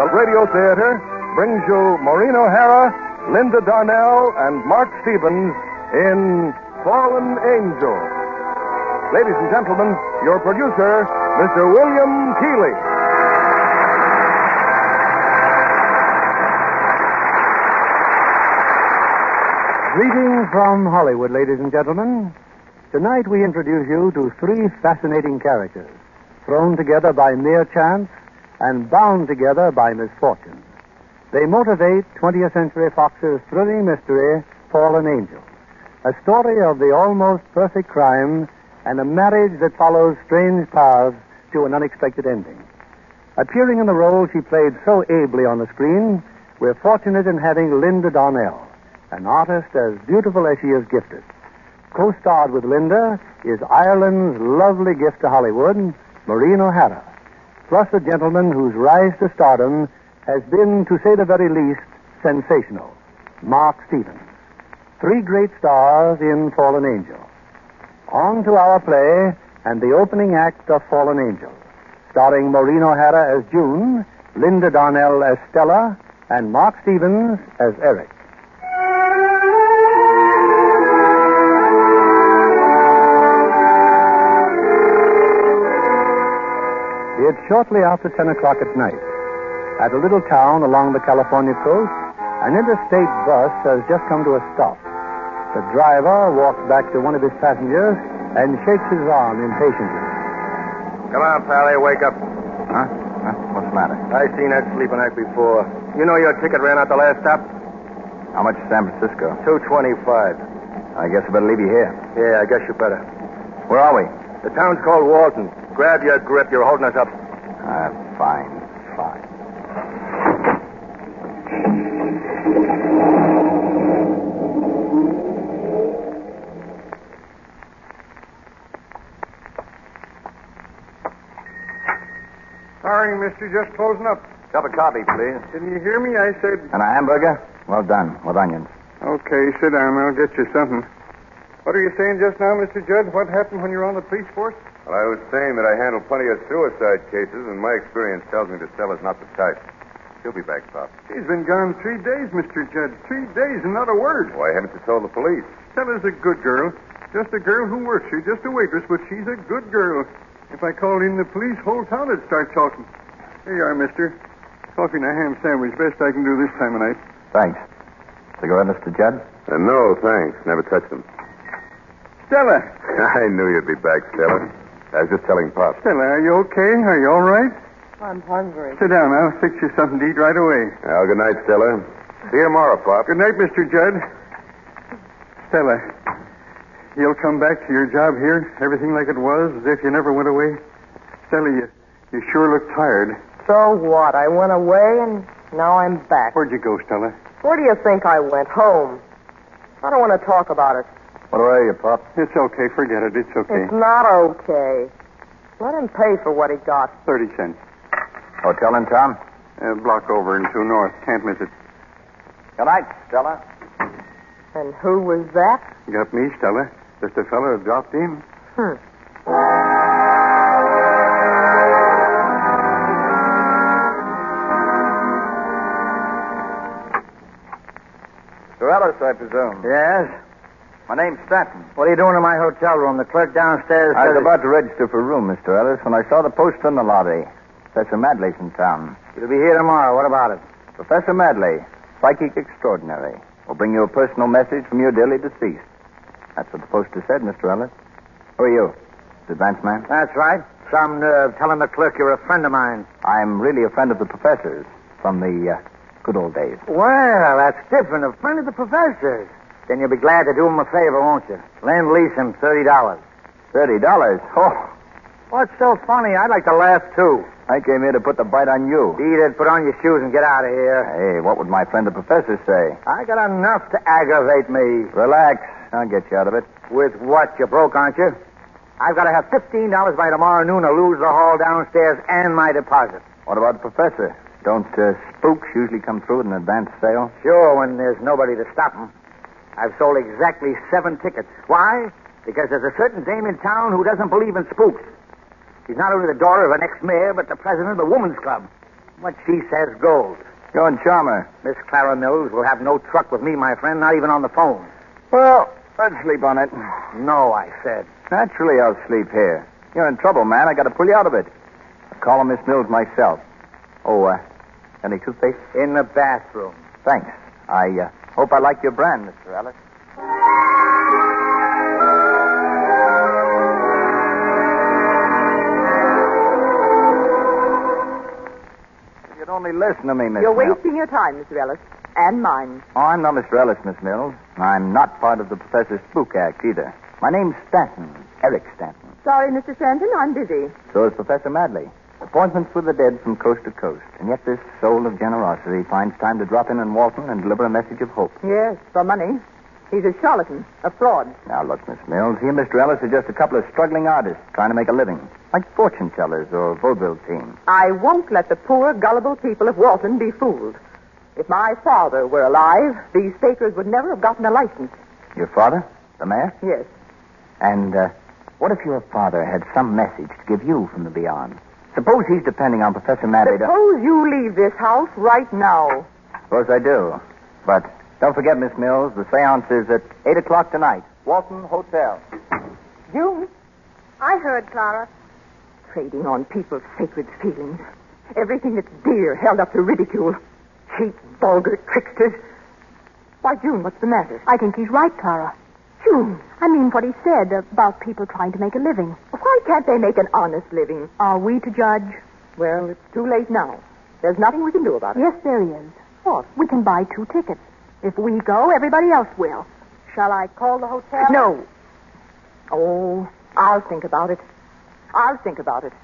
the Radio Theater brings you Maureen O'Hara, Linda Darnell, and Mark Stevens in Fallen Angel. Ladies and gentlemen, your producer, Mr. William Keighley. Greetings from Hollywood, ladies and gentlemen. Tonight we introduce you to three fascinating characters, thrown together by mere chance and bound together by misfortune. They motivate 20th Century Fox's thrilling mystery, Fallen Angel, a story of the almost perfect crime and a marriage that follows strange paths to an unexpected ending. Appearing in the role she played so ably on the screen, we're fortunate in having Linda Darnell, an artist as beautiful as she is gifted. Co-starred with Linda is Ireland's lovely gift to Hollywood, Maureen O'Hara, plus a gentleman whose rise to stardom has been, to say the very least, sensational, Mark Stevens. Three great stars in Fallen Angel. On to our play and the opening act of Fallen Angel, starring Maureen O'Hara as June, Linda Darnell as Stella, and Mark Stevens as Eric. It's shortly after 10 o'clock at night. At a little town along the California coast, an interstate bus has just come to a stop. The driver walks back to one of his passengers and shakes his arm impatiently. Come on, Pally, wake up. Huh? What's the matter? I seen that sleeping act before. You know your ticket ran out the last stop? How much is San Francisco? $2.25. I guess I better leave you here. Yeah, I guess you better. Where are we? The town's called Walton. Grab your grip. You're holding us up. Fine. Sorry, mister, just closing up. Cup of coffee, please. Didn't you hear me? I said... And a hamburger? Well done, with onions. Okay, sit down. I'll get you something. What are you saying just now, Mr. Judd? What happened when you were on the police force? Well, I was saying that I handle plenty of suicide cases, and my experience tells me that Stella's not the type. She'll be back, Pop. She's been gone 3 days, Mr. Judd. 3 days and not a word. Why haven't you told the police? Stella's a good girl. Just a girl who works here. Just a waitress, but she's a good girl. If I called in the police, whole town would start talking. Here you are, mister. Coffee and a ham sandwich. Best I can do this time of night. Thanks. Cigarette, Mr. Judd? No, thanks. Never touched them. Stella! I knew you'd be back, Stella. I was just telling Pop. Stella, are you okay? Are you all right? I'm hungry. Sit down. I'll fix you something to eat right away. Well, good night, Stella. See you tomorrow, Pop. Good night, Mr. Judd. Stella, you'll come back to your job here, everything like it was, as if you never went away? Stella, you sure look tired. So what? I went away and now I'm back. Where'd you go, Stella? Where do you think I went? Home. I don't want to talk about it. What are you, Pop? It's okay. Forget it. It's okay. It's not okay. Let him pay for what he got. 30 cents. Hotel in town? A block over and 2 north. Can't miss it. Good night, Stella. And who was that? Got me, Stella. Just a fellow who dropped in. Mr. Ellis, I presume. Yes? My name's Stanton. What are you doing in my hotel room? The clerk downstairs I was says... about to register for a room, Mr. Ellis, when I saw the poster in the lobby. Professor Madley's in town. You'll be here tomorrow. What about it? Professor Madley, psychic extraordinary, will bring you a personal message from your dearly deceased. That's what the poster said, Mr. Ellis. Who are you? The advance man? That's right. Some nerve. Telling the clerk you're a friend of mine. I'm really a friend of the professor's from the good old days. Well, that's different. A friend of the professor's. Then you'll be glad to do him a favor, won't you? Lend lease him $30. $30? Oh, What's so funny? I'd like to laugh, too. I came here to put the bite on you. Eat it, put on your shoes, and get out of here. Hey, what would my friend the professor say? I got enough to aggravate me. Relax. I'll get you out of it. With what? You're broke, aren't you? I've got to have $15 by tomorrow noon to lose the hall downstairs and my deposit. What about the professor? Don't spooks usually come through with an advance sale? Sure, when there's nobody to stop them. I've sold exactly 7 tickets. Why? Because there's a certain dame in town who doesn't believe in spooks. She's not only the daughter of an ex-mayor, but the president of the Women's Club. What she says goes. You're in Charmer. Miss Clara Mills will have no truck with me, my friend, not even on the phone. Well, let's sleep on it. No, I said. Naturally, I'll sleep here. You're in trouble, man. I got to pull you out of it. I'll call on Miss Mills myself. Oh, any toothpaste? In the bathroom. Thanks. I hope I like your brand, Mr. Ellis. You'd only listen to me, Miss You're Mills. wasting your time, Mr. Ellis. And mine. Oh, I'm not Mr. Ellis, Miss Mills. I'm not part of the Professor's Spook Act, either. My name's Stanton. Eric Stanton. Sorry, Mr. Stanton, I'm busy. So is Professor Madley. Appointments with the dead from coast to coast. And yet this soul of generosity finds time to drop in Walton and deliver a message of hope. Yes, for money. He's a charlatan, a fraud. Now, look, Miss Mills, he and Mr. Ellis are just a couple of struggling artists trying to make a living. Like fortune tellers or vaudeville team. I won't let the poor, gullible people of Walton be fooled. If my father were alive, these fakers would never have gotten a license. Your father? The mayor? Yes. And what if your father had some message to give you from the beyond? Suppose he's depending on Professor Madley to... Suppose you leave this house right now. Suppose I do. But don't forget, Miss Mills, the seance is at 8 o'clock tonight. Walton Hotel. June, I heard, Clara. trading on people's sacred feelings. Everything that's dear held up to ridicule. Cheap, vulgar tricksters. Why, June, what's the matter? I think he's right, Clara. June, I mean what he said about people trying to make a living. why can't they make an honest living? Are we to judge? Well, it's too late now. There's nothing we can do about it. Yes, there is. What? We can buy 2 tickets. If we go, everybody else will. Shall I call the hotel? No. Oh, I'll think about it. I'll think about it.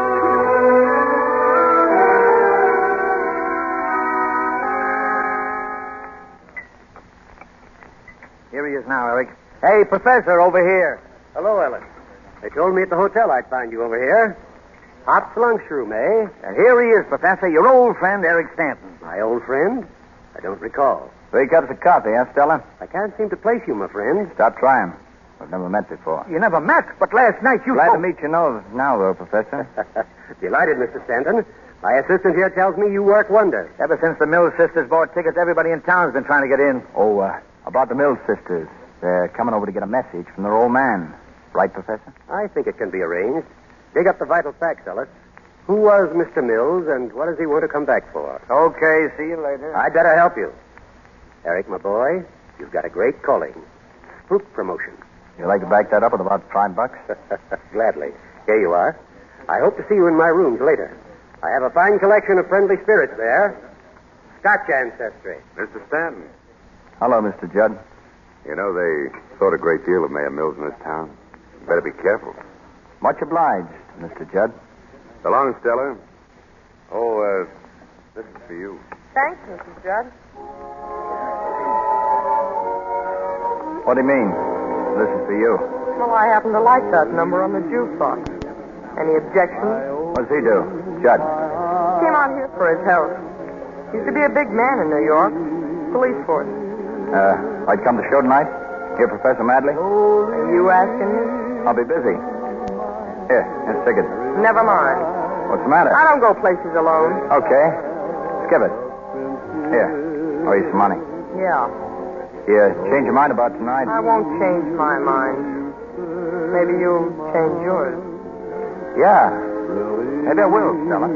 Here he is now, Eric. Hey, Professor, over here. Hello, Ellis. They told me at the hotel I'd find you over here. Hop's lunchroom, eh? And here he is, Professor, your old friend, Eric Stanton. My old friend? I don't recall. 3 cups of coffee, huh, Stella? I can't seem to place you, my friend. Stop trying. We've never met before. You never met, but last night you... Glad to meet you now, though, Professor. Delighted, Mr. Stanton. My assistant here tells me you work wonders. Ever since the Mills sisters bought tickets, everybody in town's been trying to get in. Oh, about the Mills sisters. They're coming over to get a message from their old man. Right, Professor? I think it can be arranged. Dig up the vital facts, Ellis. Who was Mr. Mills, and what does he want to come back for? Okay, see you later. I'd better help you. Eric, my boy, you've got a great calling. Spook promotion. You'd like to back that up with about $5? Gladly. Here you are. I hope to see you in my rooms later. I have a fine collection of friendly spirits there. Scotch ancestry. Mr. Stanton. Hello, Mr. Judd. You know, they thought a great deal of Mayor Mills in this town. You better be careful. Much obliged, Mr. Judd. So long, Stella. Oh, this is for you. Thanks, Mrs. Judd. What do you mean? This is for you. Well, I happen to like that number on the jukebox. Any objections? What does he do? Judd. Came out here for his health. Used to be a big man in New York. Police force. I'd come to show tonight? Here, Professor Madley? Are you asking me? I'll be busy. Here's a ticket. Never mind. What's the matter? I don't go places alone. Okay. Skip it. Here. Oh, here's some money. Yeah. You change your mind about tonight? I won't change my mind. Maybe you'll change yours. Yeah. Maybe I will, Stella.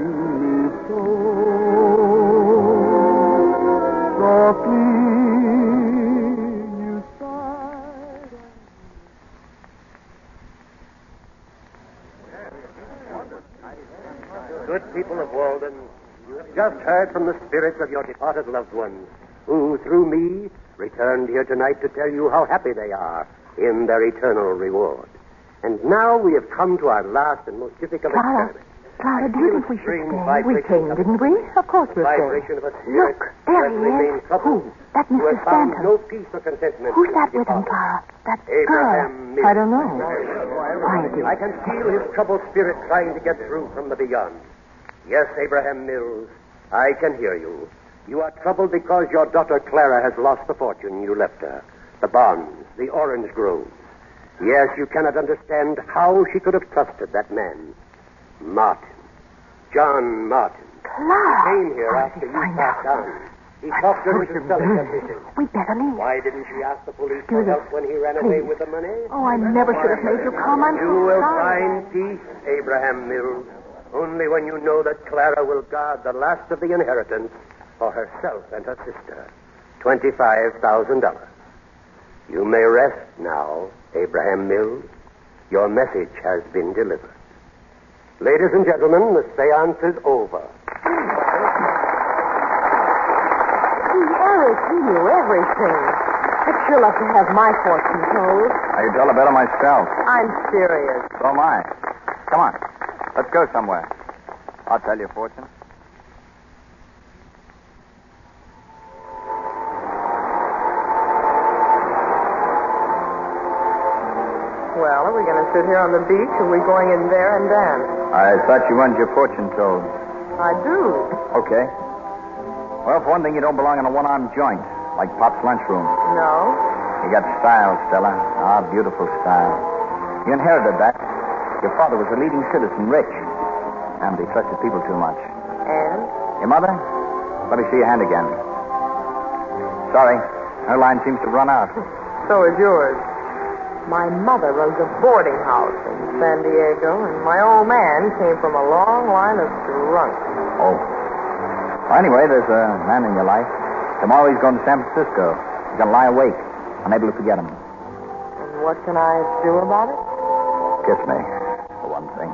Good people of Walden, you have just heard from the spirits of your departed loved ones, who, through me, returned here tonight to tell you how happy they are in their eternal reward. And now we have come to our last and most difficult experiment. Clara, do you think we should stay? We came, didn't we? Of course we'll Vibration of a spirit. Look, there he is. Who? That Who Mr. has found Stanton. no peace or contentment. Who's that with him, Clara? That Abraham Mills. I don't know. girl. I can feel his troubled spirit trying to get through from the beyond. Yes, Abraham Mills, I can hear you. You are troubled because your daughter Clara has lost the fortune you left her. The bonds, the orange groves. Yes, you cannot understand how she could have trusted that man. Martin. John Martin. Clara. Came here after you sat down. He talked her into selling everything. We better leave. Why didn't she ask the police for help when he ran away with the money? Oh, I never should have made you come. I'm You so will sorry. find peace, Abraham Mills, only when you know that Clara will guard the last of the inheritance for herself and her sister. $25,000. You may rest now, Abraham Mills. Your message has been delivered. Ladies and gentlemen, the seance is over. Eric, he knew everything. I'd sure love to have my fortune told. I could tell her better myself. I'm serious. So am I. Come on. Let's go somewhere. I'll tell you a fortune. Well, are we going to sit here on the beach, or are we going in there and dance? I thought you wanted your fortune told. I do. Okay. Well, for one thing, you don't belong in a one-armed joint, like Pop's lunchroom. No? You got style, Stella. Ah, beautiful style. You inherited that. Your father was a leading citizen, rich. And he trusted people too much. And? Your mother? Let me see your hand again. Sorry. Her line seems to have run out. So is yours. My mother runs a boarding house in San Diego, and my old man came from a long line of drunks. Oh. Well, anyway, there's a man in your life. Tomorrow he's going to San Francisco. He's going to lie awake, unable to forget him. And what can I do about it? Kiss me, for one thing.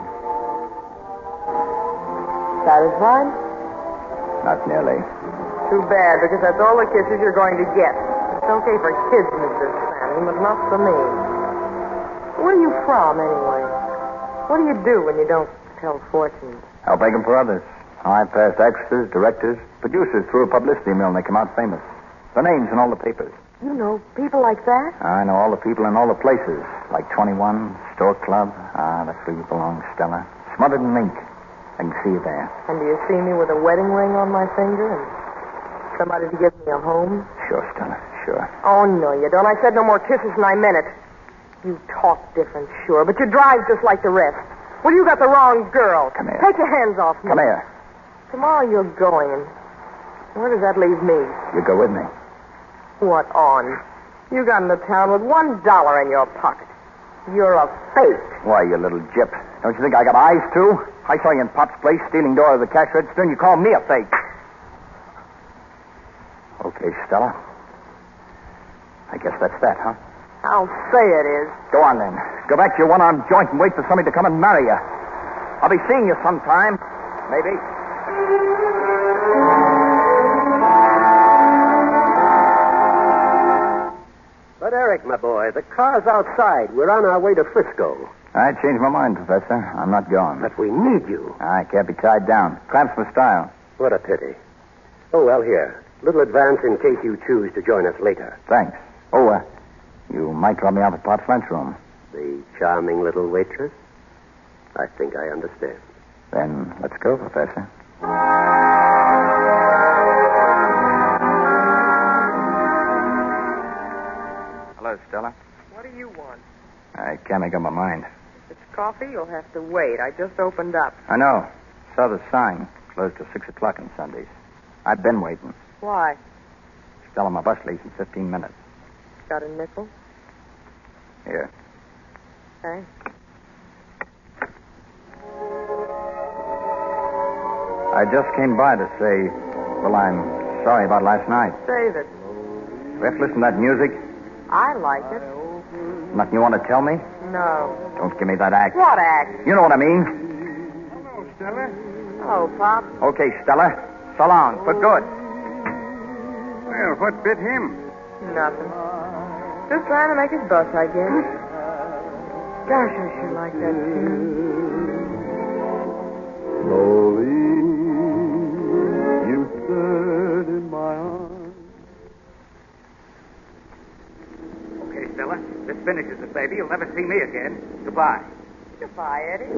Satisfied? Not nearly. Too bad, because that's all the kisses you're going to get. It's okay for kids, Mr. Stanley, but not for me. Where are you from, anyway? What do you do when you don't tell fortunes? I'll make them for others. I passed actors, directors, producers through a publicity mill, and they come out famous. Their names in all the papers. You know people like that? I know all the people in all the places, like 21, Store Club. Ah, that's where you belong, Stella. Smothered in ink. I can see you there. And do you see me with a wedding ring on my finger and somebody to give me a home? Sure, Stella, sure. Oh, no, you don't. I said no more kisses, and I meant it. You talk different, sure, but you drive just like the rest. Well, you got the wrong girl. Come here. Take your hands off me. Come here. Tomorrow you're going, and where does that leave me? You go with me. What on? You got into town with $1 in your pocket. You're a fake. Why, you little gyp. Don't you think I got eyes, too? I saw you in Pop's place stealing door of the cash register, and you call me a fake. Okay, Stella. I guess that's that, huh? I'll say it is. Go on, then. Go back to your one-armed joint and wait for somebody to come and marry you. I'll be seeing you sometime. Maybe. But, Eric, my boy, the car's outside. We're on our way to Frisco. I changed my mind, Professor. I'm not going. But we need you. I can't be tied down. Cramps my style. What a pity. Oh, well, here. Little advance in case you choose to join us later. Thanks. Oh, you might drop me off at Pop's lunchroom. The charming little waitress? I think I understand. Then let's go, Professor. Hello, Stella. What do you want? I can't make up my mind. If it's coffee, you'll have to wait. I just opened up. I know. Saw the sign. Closed till 6 o'clock on Sundays. I've been waiting. Why? Stella, my bus leaves in 15 minutes. Got a nickel? Here. Okay. I just came by to say, well, I'm sorry about last night. Save it. We have to listen to that music. I like it. Nothing you want to tell me? No. Don't give me that act. What act? You know what I mean. Hello, Stella. Hello, Pop. Okay, Stella. So long. For good. Well, what bit him? Nothing. Just trying to make his bus, I guess. Gosh, I sure like that tune. Slowly, you stirred in my arms. Okay, Stella. This finishes it, baby. You'll never see me again. Goodbye. Goodbye, Eddie.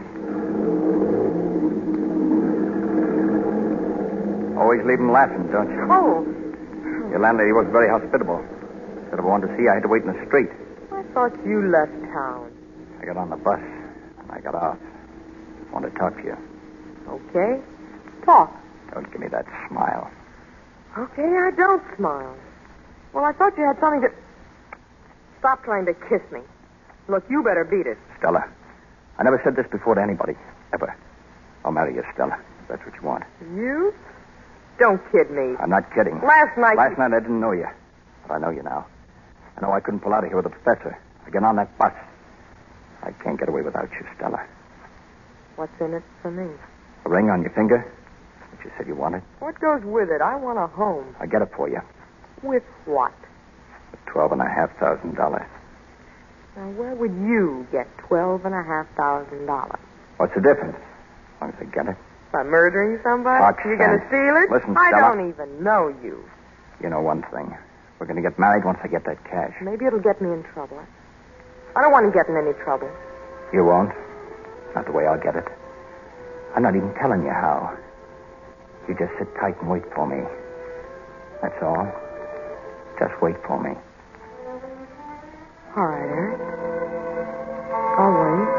Always leave him laughing, don't you? Oh, Your landlady was very hospitable. Said if I wanted to see you, I had to wait in the street. I thought you left town. I got on the bus, and I got off. I wanted to talk to you. Okay. talk. Don't give me that smile. Okay, I don't smile. Well, I thought you had something to... Stop trying to kiss me. Look, you better beat it. Stella, I never said this before to anybody. Ever. I'll marry you, Stella. If that's what you want. You? Don't kid me. I'm not kidding. Last night I didn't know you. But I know you now. I know I couldn't pull out of here with the professor. I get on that bus. I can't get away without you, Stella. What's in it for me? A ring on your finger? Which you said you wanted. What goes with it? I want a home. I get it for you. With what? $12,500. Now, where would you get $12,500? What's the difference? As long as I get it. By murdering somebody? Roxanne, You're going to steal it? Listen, I Stella. don't even know you. You know one thing. We're going to get married once I get that cash. Maybe it'll get me in trouble. I don't want to get in any trouble. You won't. Not the way I'll get it. I'm not even telling you how. You just sit tight and wait for me. That's all. Just wait for me. All right, Eric. I'll wait.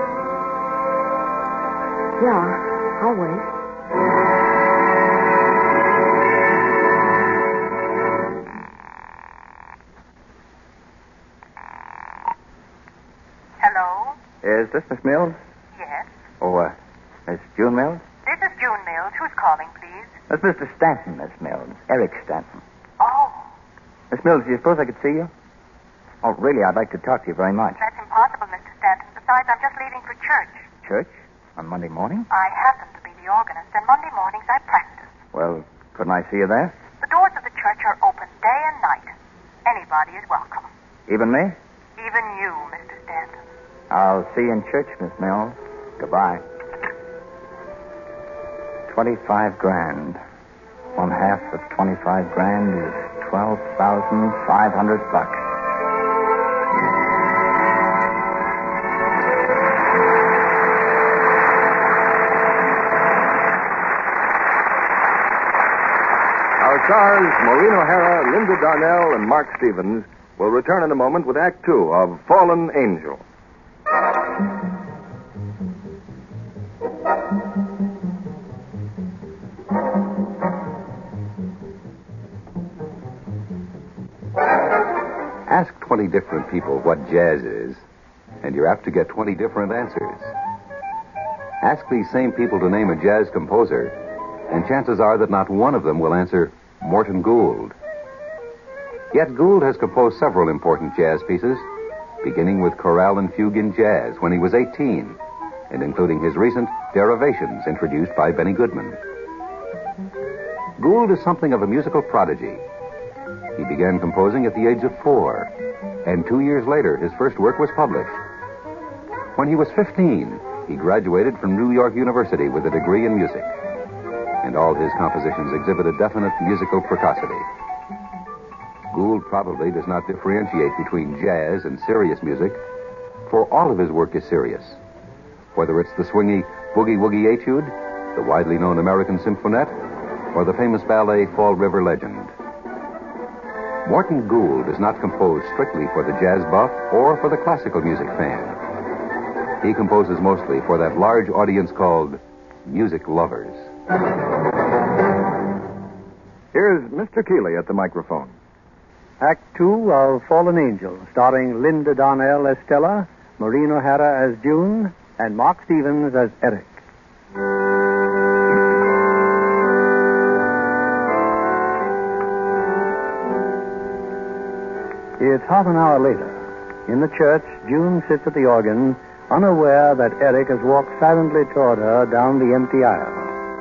Yeah, I'll wait. Hello? Is this Miss Mills? Yes. Oh, Miss June Mills? This is June Mills. Who's calling, please? That's Mr. Stanton, Miss Mills. Eric Stanton. Oh, Miss Mills, do you suppose I could see you? Oh, really, I'd like to talk to you very much. that's impossible, Mr. Stanton. Besides, I'm just leaving for church. Church? On Monday morning? I happen to be the organist, and Monday mornings I practice. Well, couldn't I see you there? The doors of the church are open day and night. Anybody is welcome. Even me? Even you, Mr. Stanton. I'll see you in church, Miss Mills. Goodbye. 25 grand. One half of 25 grand is $12,500. Our stars, Maureen O'Hara, Linda Darnell, and Mark Stevens, will return in a moment with Act Two of Fallen Angel. Ask 20 different people what jazz is, and you're apt to get 20 different answers. Ask these same people to name a jazz composer, and chances are that not one of them will answer Morton Gould. Yet Gould has composed several important jazz pieces, beginning with Chorale and Fugue in Jazz when he was 18, and including his recent Derivations introduced by Benny Goodman. Gould is something of a musical prodigy. He began composing at the age of 4, and 2 years later, his first work was published. When he was 15, he graduated from New York University with a degree in music, and all his compositions exhibit a definite musical precocity. Gould probably does not differentiate between jazz and serious music, for all of his work is serious. Whether it's the swingy Boogie Woogie Etude, the widely known American Symphonette, or the famous ballet Fall River Legend. Morton Gould is not composed strictly for the jazz buff or for the classical music fan. He composes mostly for that large audience called music lovers. Here's Mr. Keeley at the microphone. Act Two of Fallen Angel, starring Linda Darnell as Stella, Maureen O'Hara as June, and Mark Stevens as Eric. It's half an hour later. In the church, June sits at the organ, unaware that Eric has walked silently toward her down the empty aisle.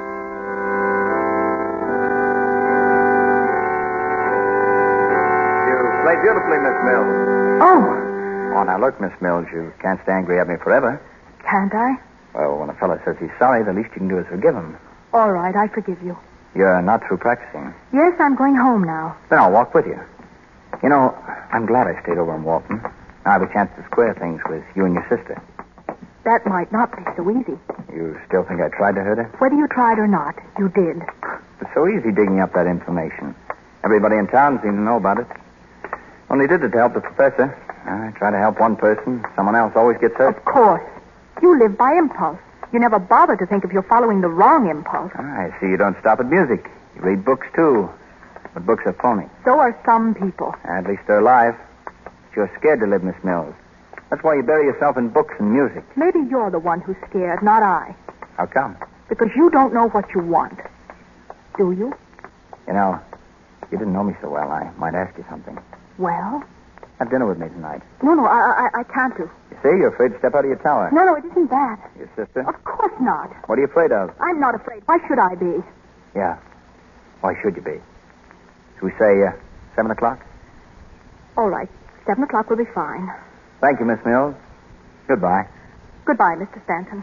You play beautifully, Miss Mills. Oh, Oh, now look, Miss Mills, you can't stay angry at me forever. can't I? Well, when a fellow says he's sorry, the least you can do is forgive him. All right, I forgive you. You're not through practicing. Yes, I'm going home now. Then I'll walk with you. You know, I'm glad I stayed over in Walton. I have a chance to square things with you and your sister. That might not be so easy. You still think I tried to hurt her? Whether you tried or not, you did. It's so easy digging up that information. Everybody in town seemed to know about it. Only did it to help the professor. I try to help one person. Someone else always gets hurt. Of course. You live by impulse. You never bother to think if you're following the wrong impulse. I see you don't stop at music. You read books, too. But books are phony. So are some people. At least they're alive. But you're scared to live, Miss Mills. That's why you bury yourself in books and music. Maybe you're the one who's scared, not I. How come? Because you don't know what you want. Do you? You know, you didn't know me so well. I might ask you something. Well? Have dinner with me tonight. No, I can't do. You see, you're afraid to step out of your tower. No, it isn't that. Your sister? Of course not. What are you afraid of? I'm not afraid. Why should I be? Yeah. Why should you be? Should we say 7 o'clock? All right. 7 o'clock will be fine. Thank you, Miss Mills. Goodbye. Goodbye, Mr. Stanton.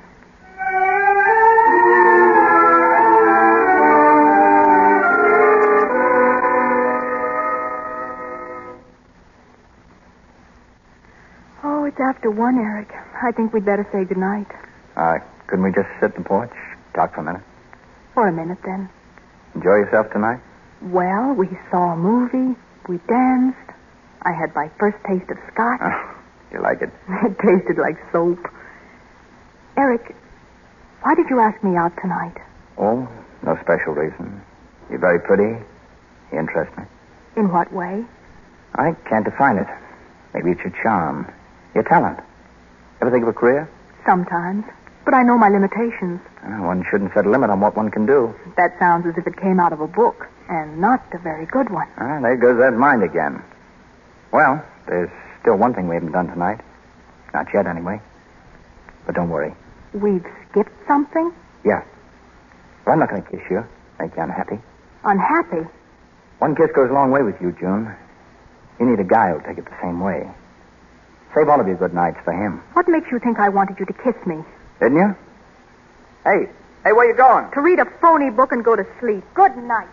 Oh, it's after 1, Eric. I think we'd better say goodnight. Couldn't we just sit on the porch, talk for a minute? For a minute, then. Enjoy yourself tonight? Well, we saw a movie. We danced. I had my first taste of scotch. Oh, you like it? It tasted like soap. Eric, why did you ask me out tonight? Oh, no special reason. You're very pretty. You interest me. In what way? I can't define it. Maybe it's your charm. Your talent. Ever think of a career? Sometimes. But I know my limitations. One shouldn't set a limit on what one can do. That sounds as if it came out of a book, and not a very good one. There goes that mind again. Well, there's still one thing we haven't done tonight. Not yet, anyway. But don't worry. We've skipped something? Yeah. But I'm not going to kiss you. Make you unhappy. Unhappy? One kiss goes a long way with you, June. You need a guy who'll take it the same way. Save all of your good nights for him. What makes you think I wanted you to kiss me? Didn't you? Hey, where you going? To read a phony book and go to sleep. Good night.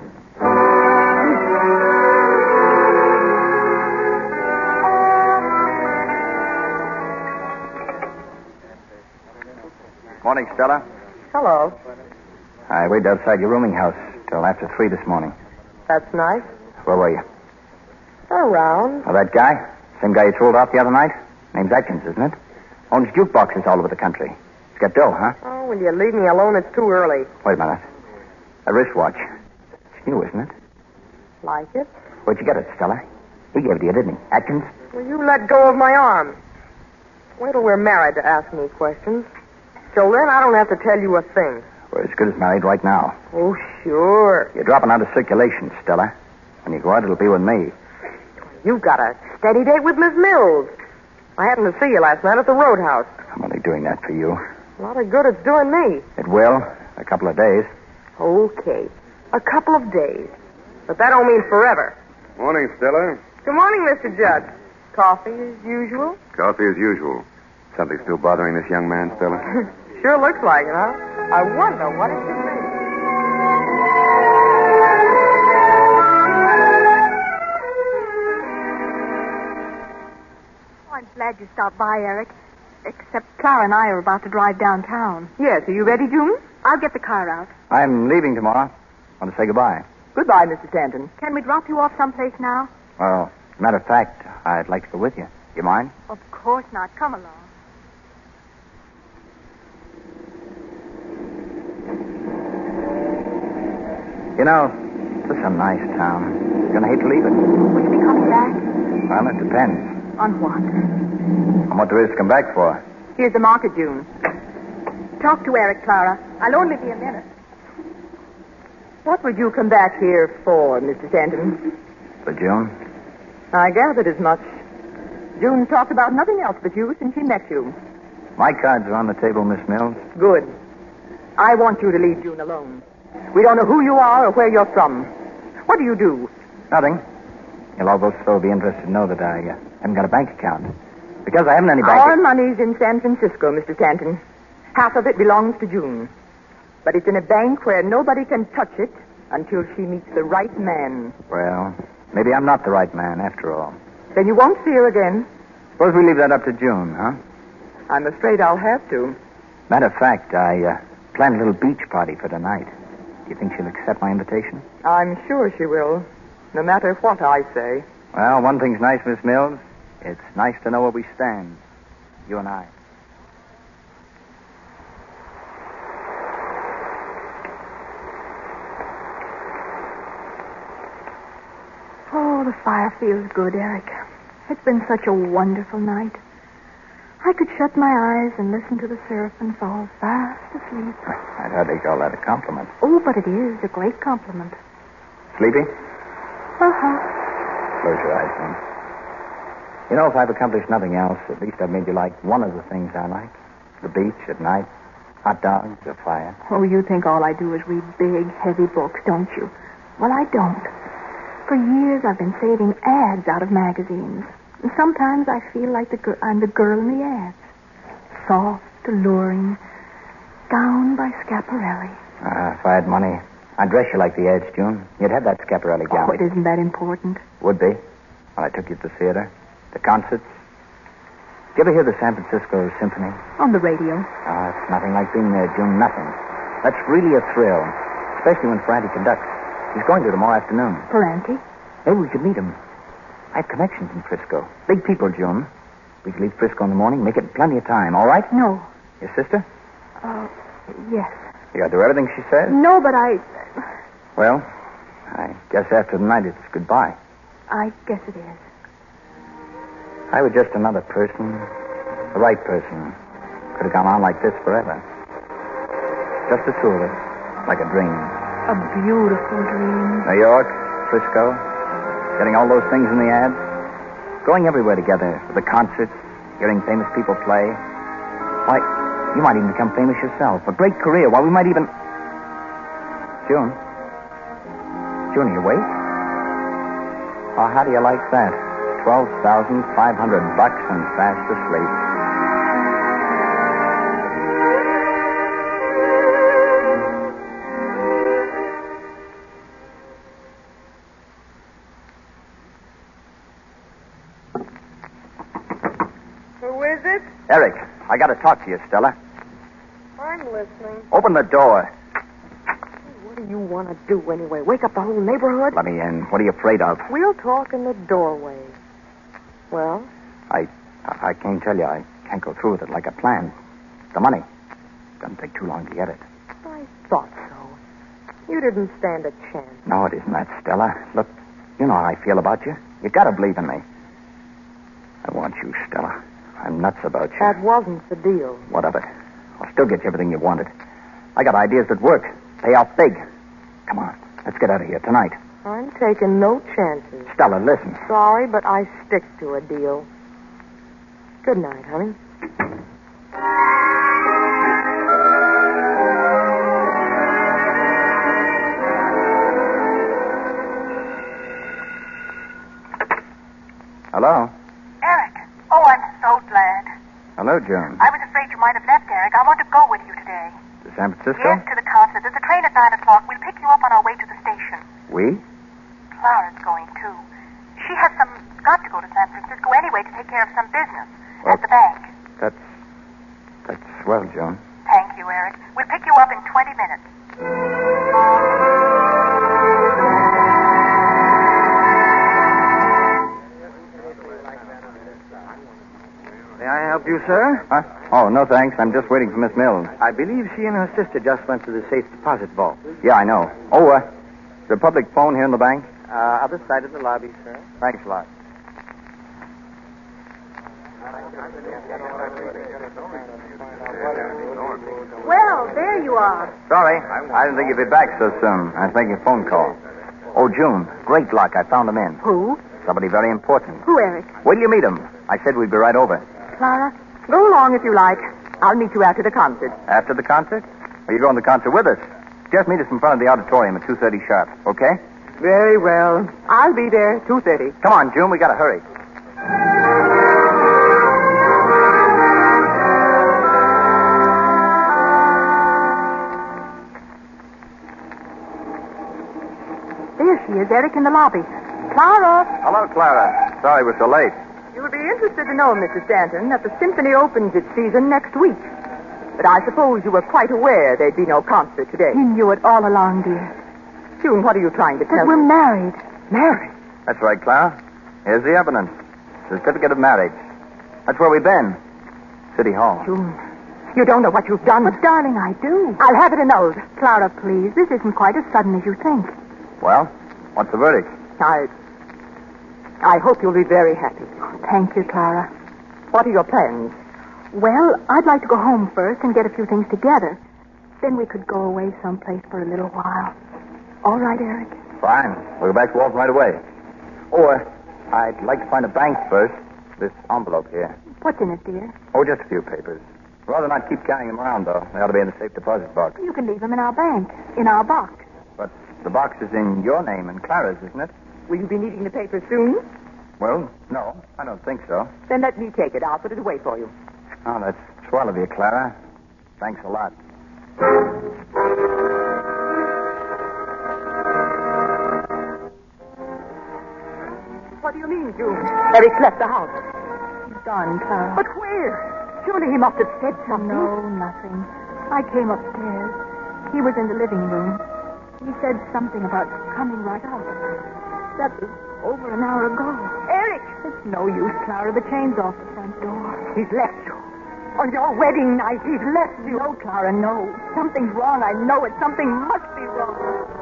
Morning, Stella. Hello. I waited outside your rooming house till after 3 this morning. That's nice. Where were you? Around. Oh, that guy? Same guy you trolled off the other night? Name's Atkins, isn't it? Owns jukeboxes all over the country. He's got dough, huh? Oh, will you leave me alone? It's too early. Wait a minute. A wristwatch. It's new, isn't it? Like it? Where'd you get it, Stella? He gave it to you, didn't he? Atkins? Will you let go of my arm? Wait till we're married to ask me questions. Till then, I don't have to tell you a thing. We're as good as married right now. Oh, sure. You're dropping out of circulation, Stella. When you go out, it'll be with me. You've got a steady date with Miss Mills. I happened to see you last night at the Roadhouse. I'm only doing that for you. A lot of good it's doing me. It will. A couple of days. Okay. A couple of days. But that don't mean forever. Morning, Stella. Good morning, Mr. Judd. Coffee as usual? Coffee as usual. Something still bothering this young man, Stella? Sure looks like it, huh? I wonder what it could be. Oh, I'm glad you stopped by, Eric. Except Clara and I are about to drive downtown. Yes, are you ready, June? I'll get the car out. I'm leaving tomorrow. Want to say goodbye? Goodbye, Mr. Stanton. Can we drop you off someplace now? Well, as a matter of fact, I'd like to go with you. You mind? Of course not. Come along. You know, this is a nice town. You're going to hate to leave it. Will you be coming back? Well, it depends. On what? On what there is to come back for. Here's the market, June. Talk to Eric, Clara. I'll only be a minute. What would you come back here for, Mr. Stanton? For June? I gathered as much. June talked about nothing else but you since she met you. My cards are on the table, Miss Mills. Good. I want you to leave June alone. We don't know who you are or where you're from. What do you do? Nothing. You'll all both so be interested to know that I haven't got a bank account. Because I haven't any bank... Our money's in San Francisco, Mr. Stanton. Half of it belongs to June. But it's in a bank where nobody can touch it until she meets the right man. Well, maybe I'm not the right man after all. Then you won't see her again. Suppose we leave that up to June, huh? I'm afraid I'll have to. Matter of fact, I planned a little beach party for tonight. Do you think she'll accept my invitation? I'm sure she will, no matter what I say. Well, one thing's nice, Miss Mills. It's nice to know where we stand, you and I. Oh, the fire feels good, Eric. It's been such a wonderful night. I could shut my eyes and listen to the surf and fall fast asleep. I'd hardly call that a compliment. Oh, but it is a great compliment. Sleepy? Uh-huh. Close your eyes, then. You know, if I've accomplished nothing else, at least I've made you like one of the things I like. The beach at night, hot dogs, a fire. Oh, you think all I do is read big, heavy books, don't you? Well, I don't. For years, I've been saving ads out of magazines. And sometimes I feel like I'm the girl in the ads. Soft, alluring, gowned by Schiaparelli. If I had money, I'd dress you like the ads, June. You'd have that Schiaparelli gown. Oh, it isn't that important. Would be. When I took you to the theater, the concerts. Did you ever hear the San Francisco Symphony? On the radio. It's nothing like being there, June. Nothing. That's really a thrill. Especially when Franti conducts. He's going to tomorrow afternoon. Franti? Maybe we could meet him. I have connections in Frisco. Big people, June. We could leave Frisco in the morning, make it plenty of time, all right? No. Your sister? Yes. You gotta do everything she says? No, but Well, I guess after tonight it's goodbye. I guess it is. I was just another person. The right person. Could have gone on like this forever. Just the two of us. Like a dream. A beautiful dream. New York, Frisco. Getting all those things in the ads. Going everywhere together. The concerts. Hearing famous people play. Why, you might even become famous yourself. A great career. Why, we might even... June, are you awake? Oh, how do you like that? $12,500 and fast asleep. Who is it? Eric, I got to talk to you, Stella. I'm listening. Open the door. What do you want to do anyway? Wake up the whole neighborhood? Let me in. What are you afraid of? We'll talk in the doorway. Well? I can't tell you. I can't go through with it like I planned. The money. It's going to take too long to get it. I thought so. You didn't stand a chance. No, it isn't that, Stella. Look, you know how I feel about you. You got to believe in me. I want you, Stella. I'm nuts about you. That wasn't the deal. What of it? I'll still get you everything you wanted. I got ideas that work. Pay off big. Come on. Let's get out of here tonight. I'm taking no chances. Stella, listen. Sorry, but I stick to a deal. Good night, honey. Hello? Eric. Oh, I'm so glad. Hello, Joan. I was afraid you might have left, Eric. I want to go with you today. To San Francisco? Yes, to the concert. There's a train at 9 o'clock. We'll pick you up on our way to the station. We? Clara's going, too. She has got to go to San Francisco anyway to take care of some business at the bank. That's swell, Joan. Thank you, Eric. We'll pick you up in 20 minutes. May I help you, sir? Huh? Oh, no thanks. I'm just waiting for Miss Mills. I believe she and her sister just went to the safe deposit vault. Yeah, I know. Oh, the public phone here in the bank? Other side of the lobby, sir. Thanks a lot. Well, there you are. Sorry, I didn't think you'd be back so soon. I was making a phone call. Oh, June, great luck. I found him in. Who? Somebody very important. Who, Eric? Wait till you meet him. I said we'd be right over. Clara, go along if you like. I'll meet you after the concert. After the concert? Are you going to the concert with us? Just meet us in front of the auditorium at 2:30 sharp, okay? Very well. I'll be there 2:30. Come on, June. We got to hurry. There she is, Eric, in the lobby. Clara. Hello, Clara. Sorry we're so late. You would be interested to know, Mrs. Stanton, that the symphony opens its season next week. But I suppose you were quite aware there'd be no concert today. He knew it all along, dear. June, what are you trying to tell That we're me? married. Married? That's right, Clara. Here's the evidence. Certificate of marriage. That's where we've been. City Hall. June, you don't know what you've done. But, darling, I do. I'll have it annulled. Clara, please. This isn't quite as sudden as you think. Well, what's the verdict? I hope you'll be very happy. Thank you, Clara. What are your plans? Well, I'd like to go home first and get a few things together. Then we could go away someplace for a little while. All right, Eric? Fine. We'll go back to Walton right away. Or I'd like to find a bank first. This envelope here. What's in it, dear? Oh, just a few papers. Rather not keep carrying them around, though. They ought to be in the safe deposit box. You can leave them in our bank, in our box. But the box is in your name and Clara's, isn't it? Will you be needing the papers soon? Well, no, I don't think so. Then let me take it. I'll put it away for you. Oh, that's swell of you, Clara. Thanks a lot. What do you mean, June? Eric's left the house. He's gone, Clara. But where? Surely he must have said something. No, nothing. I came upstairs. He was in the living room. He said something about coming right out. That was over an hour ago. Eric! It's no use, Clara. The chain's off the front door. He's left you. On your wedding night, he's left you. No, Clara, no. Something's wrong. I know it. Something must be wrong.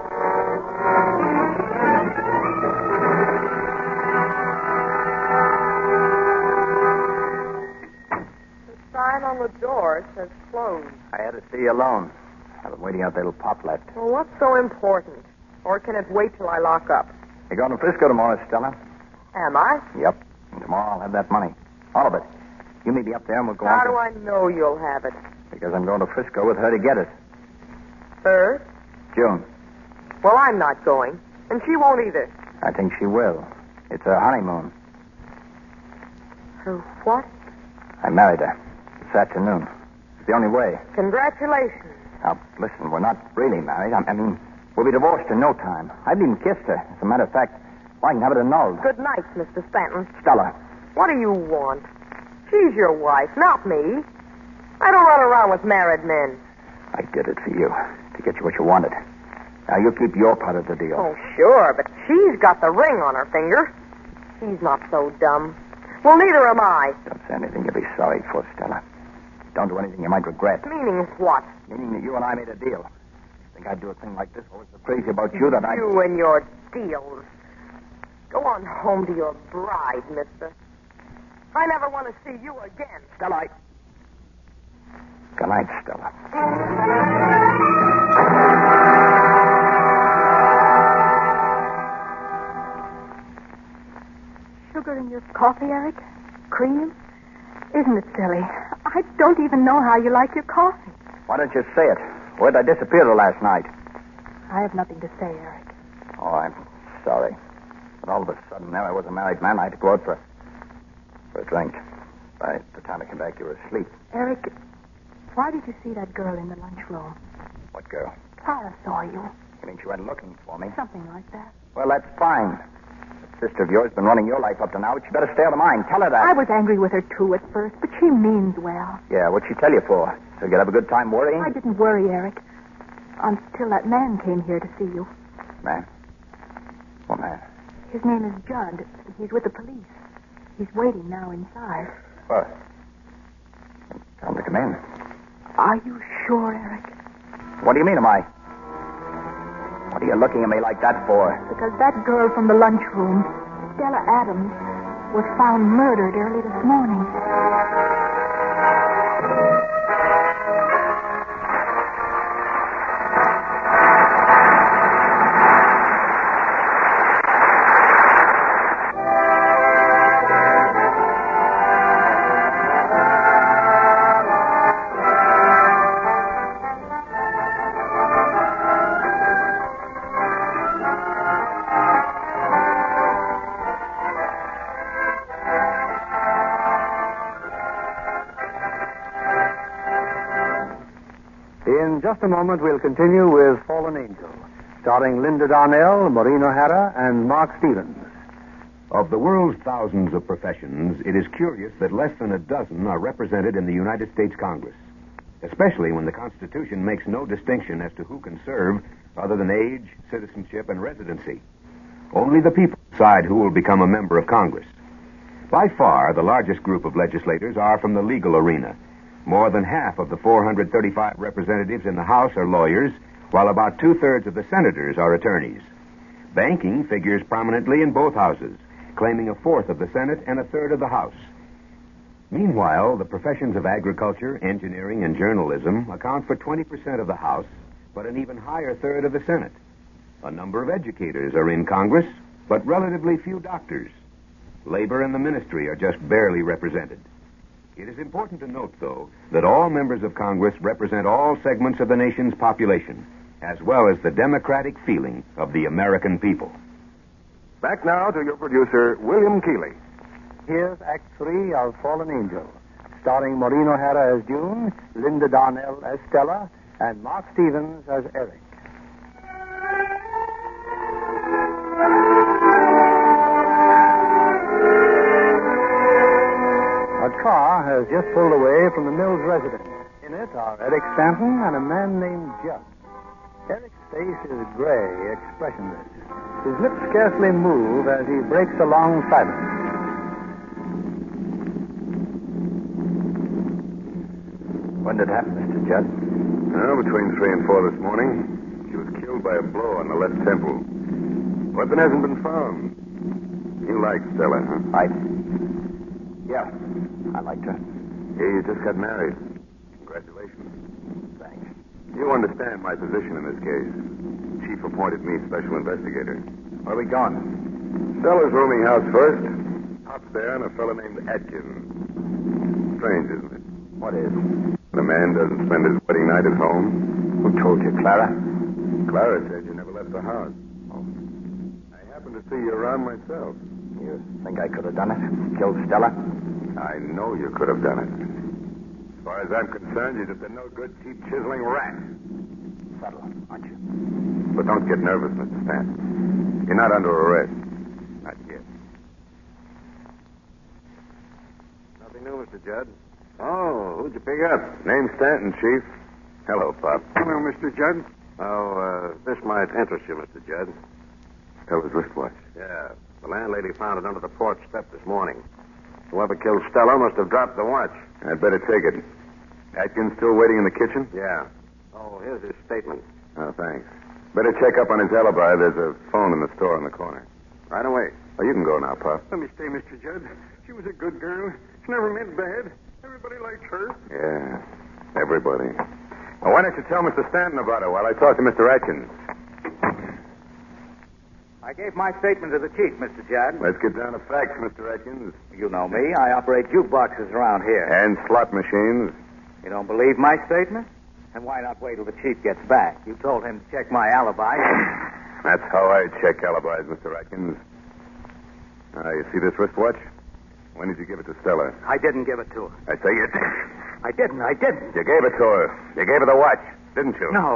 The sign on the door says closed. I had to see you alone. I've been waiting out there till Pop left. Well, what's so important? Or can it wait till I lock up? You're going to Frisco tomorrow, Stella? Am I? Yep. And tomorrow I'll have that money. All of it. You meet me up there and we'll go How on. do I know you'll have it? Because I'm going to Frisco with her to get it. Third? June. Well, I'm not going. And she won't either. I think she will. It's her honeymoon. Her what? I married her this afternoon. It's the only way. Congratulations. Now, listen, we're not really married. I mean, we'll be divorced in no time. I haven't even kissed her. As a matter of fact, I can have it annulled. Good night, Mr. Stanton. Stella. What do you want? She's your wife, not me. I don't run around with married men. I did it for you, to get you what you wanted. Now, you keep your part of the deal. Oh, sure, but she's got the ring on her finger. She's not so dumb. Well, neither am I. Don't say anything you'll be sorry for, Stella. Don't do anything you might regret. Meaning what? Meaning that you and I made a deal. Think I'd do a thing like this? I was so crazy about you that I... You and your deals. Go on home to your bride, mister. I never want to see you again. Stella, Good night, Stella. Sugar in your coffee, Eric? Cream? Isn't it silly? I don't even know how you like your coffee. Why don't you say it? Where'd I disappear till last night? I have nothing to say, Eric. Oh, I'm sorry. But all of a sudden, now I was a married man. I had to go out for a drink. By the time I came back, you were asleep. Eric, why did you see that girl in the lunchroom? What girl? Clara saw you. You mean she went looking for me? Something like that. Well, that's fine. That sister of yours has been running your life up to now, but you better stay out of mine. Tell her that. I was angry with her, too, at first, but she means well. Yeah, what'd she tell you for? So you'd have a good time worrying? I didn't worry, Eric, until that man came here to see you. Man? What man? His name is Judd. He's with the police. He's waiting now inside. What? Tell him to come in. Are you sure, Eric? What do you mean, am I? What are you looking at me like that for? Because that girl from the lunchroom, Stella Adams, was found murdered early this morning. In just a moment, we'll continue with Fallen Angel, starring Linda Darnell, Maureen O'Hara, and Mark Stevens. Of the world's thousands of professions, it is curious that less than a dozen are represented in the United States Congress, especially when the Constitution makes no distinction as to who can serve other than age, citizenship, and residency. Only the people decide who will become a member of Congress. By far, the largest group of legislators are from the legal arena. More than half of the 435 representatives in the House are lawyers, while about two-thirds of the senators are attorneys. Banking figures prominently in both houses. claiming a fourth of the Senate and a third of the House. Meanwhile, the professions of agriculture, engineering, and journalism account for 20% of the House, but an even higher third of the Senate. A number of educators are in Congress, but relatively few doctors. Labor and the ministry are just barely represented. It is important to note, though, that all members of Congress represent all segments of the nation's population, as well as the democratic feeling of the American people. Back now to your producer, William Keeley. Here's Act 3 of Fallen Angel, starring Maureen O'Hara as June, Linda Darnell as Stella, and Mark Stevens as Eric. A car has just pulled away from the Mills residence. In it are Eric Stanton and a man named Judd. Eric's face is gray, expressionless. His lips scarcely move as he breaks a long silence. When did it happen, Mr. Judd? Between 3 and 4 this morning. She was killed by a blow on the left temple. Weapon hasn't been found. You like Stella, huh? Yeah, I liked her. Yeah, you just got married. Congratulations. Thanks. You understand my position in this case. Chief appointed me special investigator. Where are we going? Stella's rooming house first. Hop's there and a fellow named Atkins. Strange, isn't it? What is? The man doesn't spend his wedding night at home. Who told you, Clara? Clara said you never left the house. Oh. I happened to see you around myself. You think I could have done it? Killed Stella? I know you could have done it. As far as I'm concerned, you're just a no-good, teeth-chiseling rat. Subtle, aren't you? But don't get nervous, Mr. Stanton. You're not under arrest. Not yet. Nothing new, Mr. Judd. Oh, who'd you pick up? Name's Stanton, Chief. Hello, Pop. Hello, Mr. Judd. Oh, this might interest you, Mr. Judd. Stella's wristwatch. Yeah. The landlady found it under the porch step this morning. Whoever killed Stella must have dropped the watch. I'd better take it. Atkins still waiting in the kitchen? Yeah. Oh, here's his statement. Oh, thanks. Better check up on his alibi. There's a phone in the store in the corner. Right away. Oh, you can go now, Pop. Let me stay, Mr. Judd. She was a good girl. She never meant bad. Everybody liked her. Yeah, everybody. Well, why don't you tell Mr. Stanton about it while I talk to Mr. Atkins? I gave my statement to the chief, Mr. Judd. Let's get down to facts, Mr. Atkins. You know me. I operate jukeboxes around here. And slot machines. You don't believe my statement? And why not wait till the chief gets back? You told him to check my alibi. That's how I check alibis, Mr. Atkins. You see this wristwatch? When did you give it to Stella? I didn't give it to her. I say you did. I didn't. You gave it to her. You gave her the watch, didn't you? No,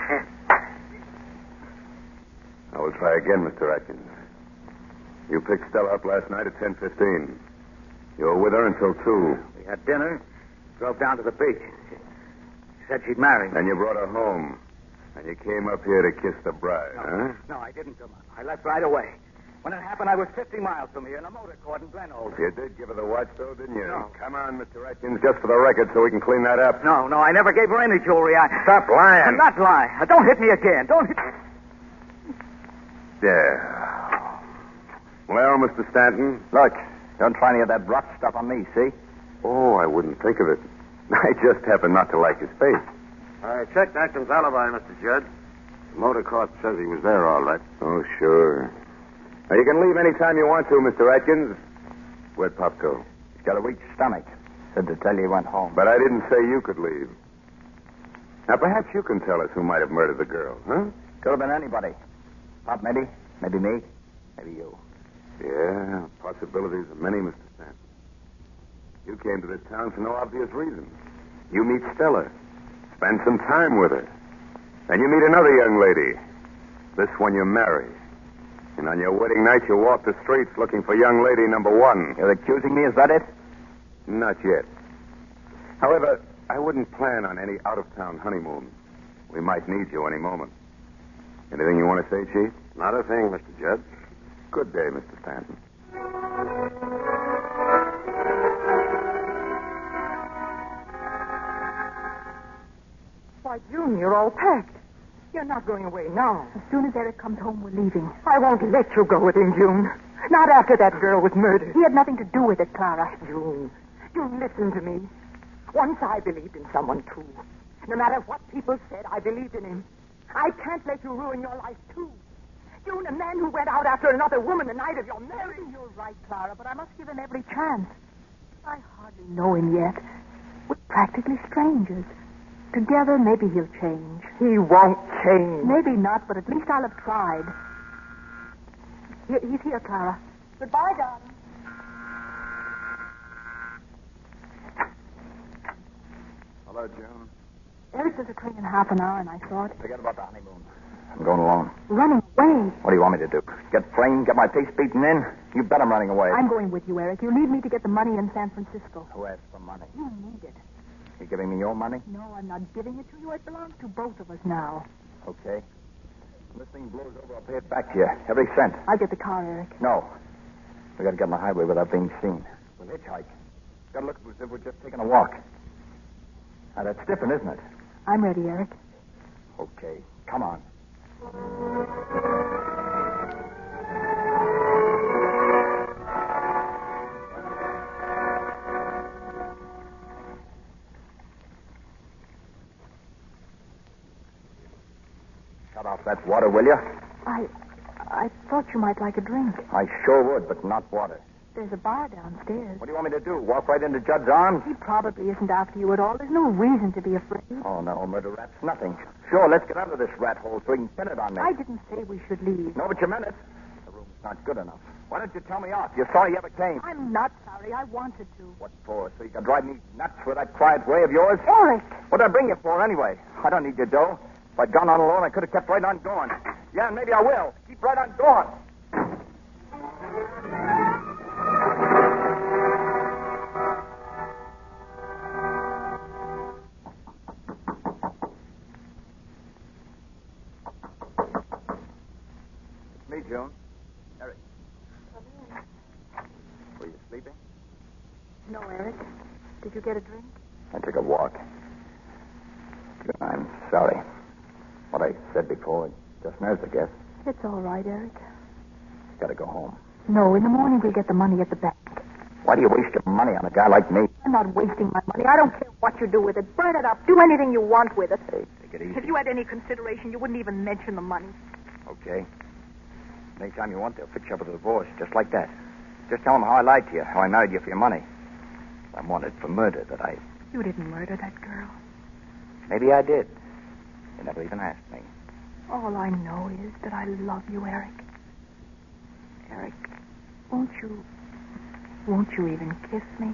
I will try again, Mr. Atkins. You picked Stella up last night at 10:15. You were with her until 2. We had dinner, drove down to the beach. She said she'd marry me. And you brought her home. And you came up here to kiss the bride, huh? No, I didn't, Thomas. I left right away. When it happened, I was 50 miles from here in a motor court in Glenolds. You did give her the watch, though, didn't you? No. Come on, Mr. Atkins, just for the record, so we can clean that up. No, I never gave her any jewelry. Stop lying. I'm not lying. Don't hit me again. Don't hit me. Yeah. Well, Mr. Stanton? Look, don't try any of that rough stuff on me, see? Oh, I wouldn't think of it. I just happen not to like his face. I checked Atkins' alibi, Mr. Judd. The motor court says he was there all right. Oh, sure. Now, you can leave any time you want to, Mr. Atkins. Where'd Pop go? He's got a weak stomach. Said to tell you he went home. But I didn't say you could leave. Now, perhaps you can tell us who might have murdered the girl, huh? Could have been anybody. Pop, maybe. Maybe me. Maybe you. Yeah, possibilities are many, Mr. Stanton. You came to this town for no obvious reason. You meet Stella. Spend some time with her. Then you meet another young lady. This one you marry. And on your wedding night, you walk the streets looking for young lady number 1. You're accusing me, is that it? Not yet. However, I wouldn't plan on any out-of-town honeymoon. We might need you any moment. Anything you want to say, Chief? Not a thing, Mr. Judd. Good day, Mr. Stanton. Why, June, you're all packed. You're not going away now. As soon as Eric comes home, we're leaving. I won't let you go with him, June. Not after that girl was murdered. He had nothing to do with it, Clara. June, listen to me. Once I believed in someone, too. No matter what people said, I believed in him. I can't let you ruin your life, too. June, a man who went out after another woman the night of your marriage. You're right, Clara, but I must give him every chance. I hardly know him yet. We're practically strangers. Together, maybe he'll change. He won't change. Maybe not, but at least I'll have tried. He's here, Clara. Goodbye, darling. Hello, June. Eric, there's a train in half an hour, and I thought... Forget about the honeymoon. I'm going alone. Running away? What do you want me to do? Get framed, get my face beaten in? You bet I'm running away. I'm going with you, Eric. You need me to get the money in San Francisco. Who asked for money? You need it. You giving me your money? No, I'm not giving it to you. It belongs to both of us now. Okay. When this thing blows over, I'll pay it back to you. Every cent. I'll get the car, Eric. No. We got to get on the highway without being seen. We'll hitchhike. Got to look as if we're just taking a walk. Now, that's different, isn't it? I'm ready, Eric. Okay. Come on. Cut off that water, will you? I thought you might like a drink. I sure would, but not water. There's a bar downstairs. What do you want me to do? Walk right into Judd's arms? He probably isn't after you at all. There's no reason to be afraid. Oh, no, murder rat's nothing. Sure, let's get out of this rat hole so he can pin it on me. I didn't say we should leave. No, but you meant it. The room's not good enough. Why don't you tell me off? You're sorry you ever came. I'm not sorry. I wanted to. What for? So you can drive me nuts with that quiet way of yours? Eric! What'd I bring you for anyway? I don't need your dough. If I'd gone on alone, I could have kept right on going. Yeah, and maybe I will. Keep right on going. It's me, June. Eric. Were you sleeping? No, Eric. Did you get a drink? I took a walk. I'm sorry. What I said before, just nerves, I guess. It's all right, Eric. Gotta go home. No, in the morning we'll get the money at the bank. Why do you waste your money on a guy like me? I'm not wasting my money. I don't care what you do with it. Burn it up. Do anything you want with it. Hey, take it easy. If you had any consideration, you wouldn't even mention the money. Okay. Anytime you want, they'll fix you up with a divorce, just like that. Just tell them how I lied to you, how I married you for your money. I wanted for murder, that I... You didn't murder that girl. Maybe I did. You never even asked me. All I know is that I love you, Eric. Eric, won't you even kiss me?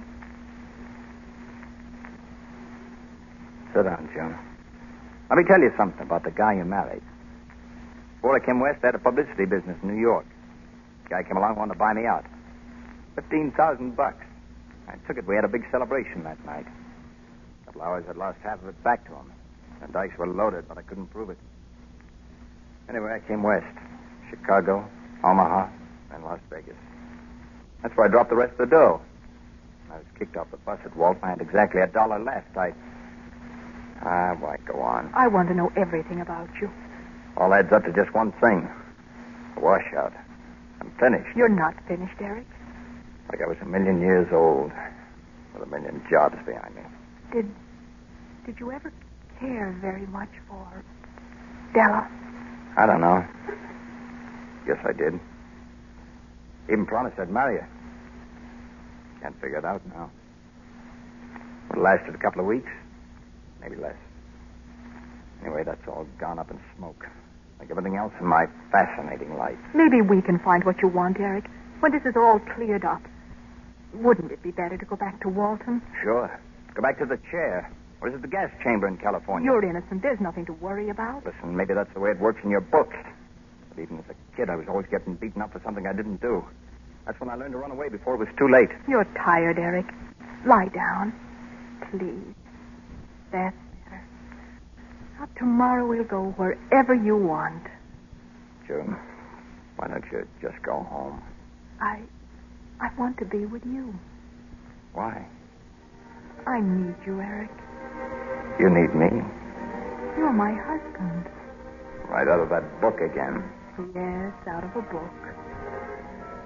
Sit down, June. Let me tell you something about the guy you married. Before I came west, I had a publicity business in New York. The guy came along, wanted to buy me out. $15,000. I took it. We had a big celebration that night. A couple hours, I'd lost half of it back to him. The dice were loaded, but I couldn't prove it. Anyway, I came west. Chicago, Omaha, and Las Vegas. That's where I dropped the rest of the dough. I was kicked off the bus at Walton. I had exactly $1 left. Why, go on. I want to know everything about you. All adds up to just one thing. A washout. I'm finished. You're not finished, Eric. Like I was 1,000,000 years old, with 1,000,000 jobs behind me. Did you ever care very much for Della? I don't know. Guess I did. Even promised I'd marry her. Can't figure it out now. It lasted a couple of weeks. Maybe less. Anyway, that's all gone up in smoke. Like everything else in my fascinating life. Maybe we can find what you want, Eric. When this is all cleared up. Wouldn't it be better to go back to Walton? Sure. Go back to the chair. Or is it the gas chamber in California? You're innocent. There's nothing to worry about. Listen, maybe that's the way it works in your books. But even as a kid, I was always getting beaten up for something I didn't do. That's when I learned to run away before it was too late. You're tired, Eric. Lie down. Please. That's better. Now, tomorrow we'll go wherever you want. June, why don't you just go home? I want to be with you. Why? I need you, Eric. You need me? You're my husband. Right out of that book again. Yes, out of a book.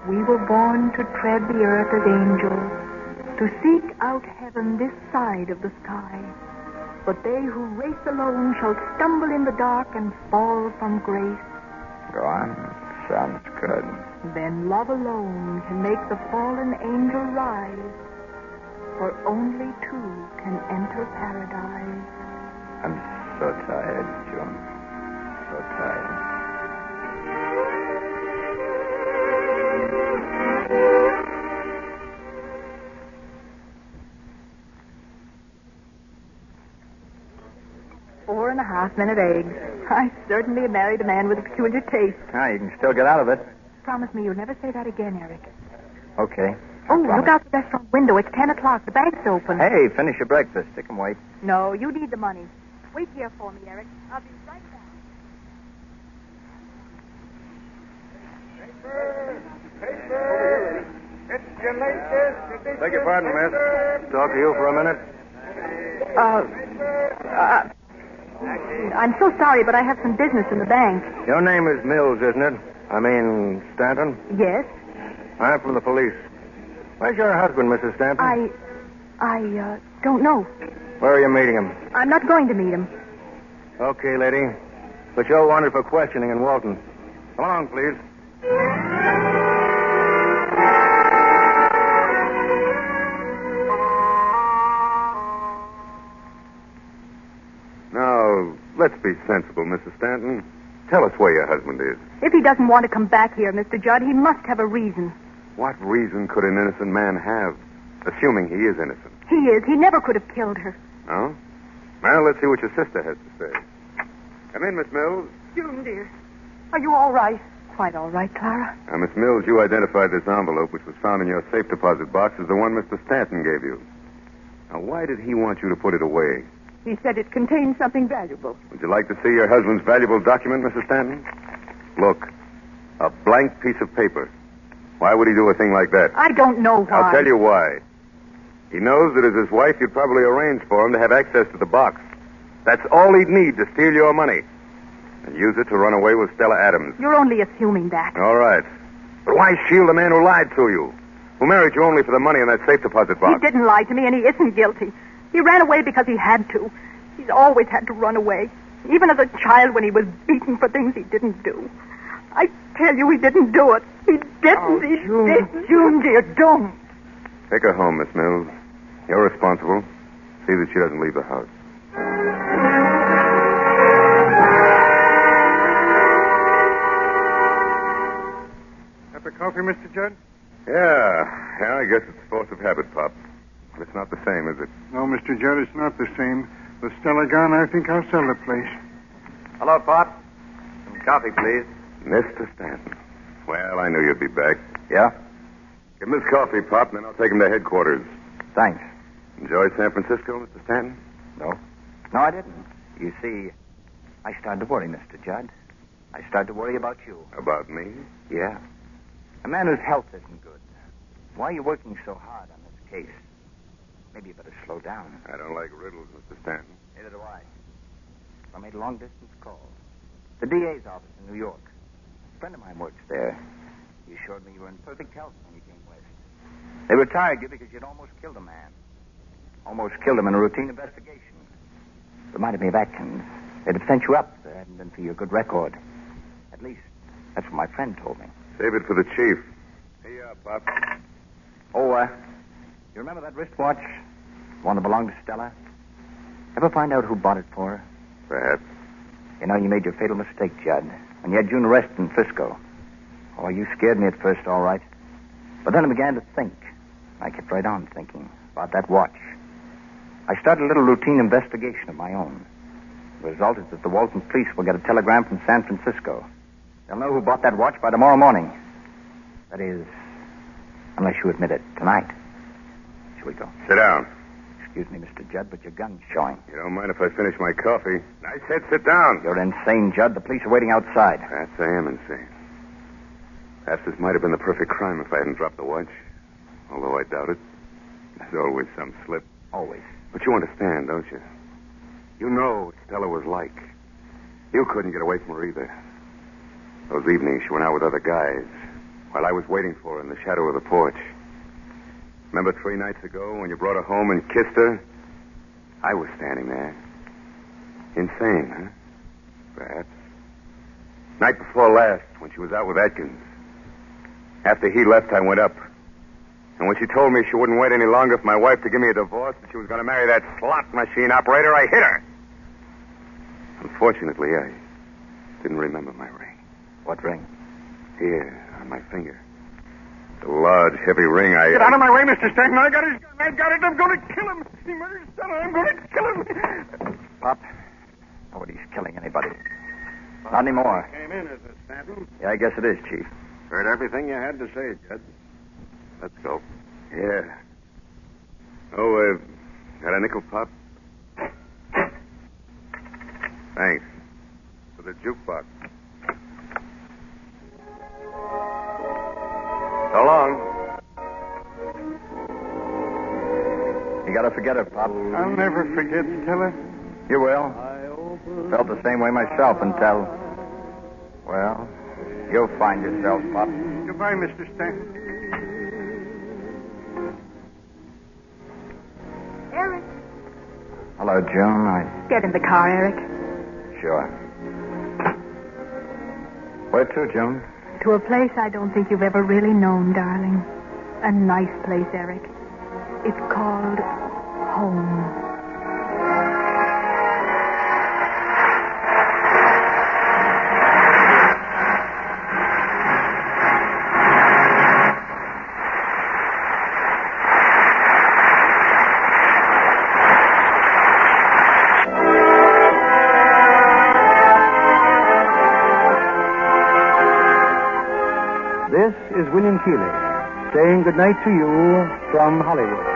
We were born to tread the earth as angels, to seek out heaven this side of the sky. But they who race alone shall stumble in the dark and fall from grace. Go on. Sounds good. Then love alone can make the fallen angel rise, for only two can enter paradise. I'm so tired, June. So tired. Four and a half minute eggs. I certainly married a man with a peculiar taste. Ah, you can still get out of it. Promise me you'll never say that again, Eric. Okay. Oh, look out the restaurant window. It's 10 o'clock. The bank's open. Hey, finish your breakfast. Stick 'em wait. No, you need the money. Wait here for me, Eric. I'll be right back. Beg your pardon, miss. Talk to you for a minute. I'm so sorry, but I have some business in the bank. Your name is Mills, isn't it? I mean, Stanton? Yes? I'm from the police. Where's your husband, Mrs. Stanton? I don't know. Where are you meeting him? I'm not going to meet him. Okay, lady. But you're wanted for questioning in Walton. Come along, please. Now, let's be sensible, Mrs. Stanton. Tell us where your husband is. If he doesn't want to come back here, Mr. Judd, he must have a reason. What reason could an innocent man have, assuming he is innocent? He is. He never could have killed her. No? Well, let's see what your sister has to say. Come in, Miss Mills. June, dear. Are you all right? Quite all right, Clara. Now, Miss Mills, you identified this envelope, which was found in your safe deposit box, as the one Mr. Stanton gave you. Now, why did he want you to put it away? He said it contained something valuable. Would you like to see your husband's valuable document, Mrs. Stanton? Look, a blank piece of paper. Why would he do a thing like that? I don't know why. I'll tell you why. He knows that as his wife, you'd probably arrange for him to have access to the box. That's all he'd need to steal your money. And use it to run away with Stella Adams. You're only assuming that. All right. But why shield the man who lied to you? Who married you only for the money in that safe deposit box? He didn't lie to me, and he isn't guilty. He ran away because he had to. He's always had to run away. Even as a child when he was beaten for things he didn't do. I tell you, he didn't do it. He didn't. Oh, he June. didn't. June, dear, don't. Take her home, Miss Mills. You're responsible. See that she doesn't leave the house. Cup of coffee, Mr. Judd? Yeah, I guess it's force of habit, Pop. But it's not the same, is it? No, Mr. Judd, it's not the same. With Stella gone, I think I'll sell the place. Hello, Pop. Some coffee, please. Mr. Stanton. Well, I knew you'd be back. Yeah? Give him his coffee, Pop, and then I'll take him to headquarters. Thanks. Enjoy San Francisco, Mr. Stanton? No. No, I didn't. You see, I started to worry, Mr. Judd. I started to worry about you. About me? Yeah. A man whose health isn't good. Why are you working so hard on this case? Maybe you better slow down. I don't like riddles, Mr. Stanton. Neither do I. I made a long-distance call. The DA's office in New York. A friend of mine works there. He assured me you were in perfect health when you came west. They retired you because you'd almost killed a man. Almost killed him in a routine investigation. Reminded me of Atkins. They'd have sent you up if it hadn't been for your good record. At least, that's what my friend told me. Save it for the chief. Hey, Pop. Oh, you remember that wristwatch? The one that belonged to Stella? Ever find out who bought it for her? Perhaps. You know, you made your fatal mistake, Judd, when you had June arrested in Frisco. Oh, you scared me at first, all right. But then I began to think. I kept right on thinking about that watch. I started a little routine investigation of my own. The result is that the Walton police will get a telegram from San Francisco. They'll know who bought that watch by tomorrow morning. That is, unless you admit it tonight. Shall we go? Sit down. Excuse me, Mr. Judd, but your gun's showing. You don't mind if I finish my coffee? I said sit down. You're insane, Judd. The police are waiting outside. Perhaps I am insane. Perhaps this might have been the perfect crime if I hadn't dropped the watch. Although I doubt it. There's always some slip. Always. But you understand, don't you? You know what Stella was like. You couldn't get away from her either. Those evenings she went out with other guys. while I was waiting for her in the shadow of the porch. Remember 3 nights ago when you brought her home and kissed her? I was standing there. Insane, huh? Perhaps. Night before last, when she was out with Atkins. After he left, I went up. And when she told me she wouldn't wait any longer for my wife to give me a divorce and she was going to marry that slot machine operator, I hit her. Unfortunately, I didn't remember my ring. What ring? Here, on my finger. The large, heavy ring Get out of my way, Mr. Stanton. I got his gun. I got it. I'm going to kill him. He murdered Stella. I'm going to kill him. Pop, nobody's killing anybody. Not anymore. Came in, is it, Stanton? Yeah, I guess it is, Chief. Heard everything you had to say, Jed. Let's go. Yeah. Oh, got a nickel, Pop? Thanks. For the jukebox. So long. You gotta forget her, Pop. I'll never forget Stella. You will. Felt the same way myself until... Well, you'll find yourself, Pop. Goodbye, Mr. Stanton. Eric. Hello, June. Get in the car, Eric. Sure. Where to, June? To a place I don't think you've ever really known, darling. A nice place, Eric. It's called home. This is William Keeley saying good night to you from Hollywood.